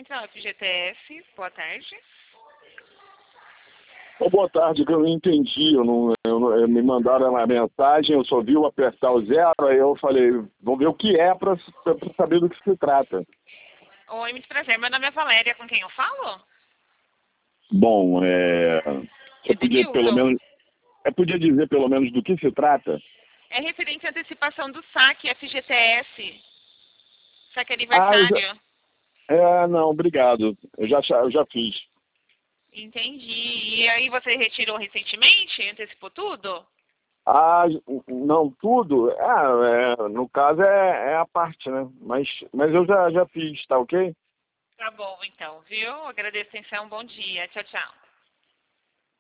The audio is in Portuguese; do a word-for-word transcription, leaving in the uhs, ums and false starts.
Central F G T S, boa tarde. Oh, boa tarde, que eu não entendi, eu não, eu não, me mandaram uma mensagem, eu só vi eu apertar o zero, aí eu falei, vamos ver o que é para saber do que se trata. Oi, muito prazer, meu nome é Valéria, com quem eu falo? Bom, é, você podia pelo menos, é, podia dizer pelo menos do que se trata? É referente à antecipação do saque F G T S, saque aniversário. Ah, já, é, não, obrigado, eu já, eu já fiz. Entendi. E aí você retirou recentemente? Antecipou tudo? Ah, não, tudo? Ah, é, no caso é, é a parte, né? Mas, mas eu já, já fiz, tá ok? Tá bom, então, viu? Agradeço a atenção, bom dia. Tchau, tchau.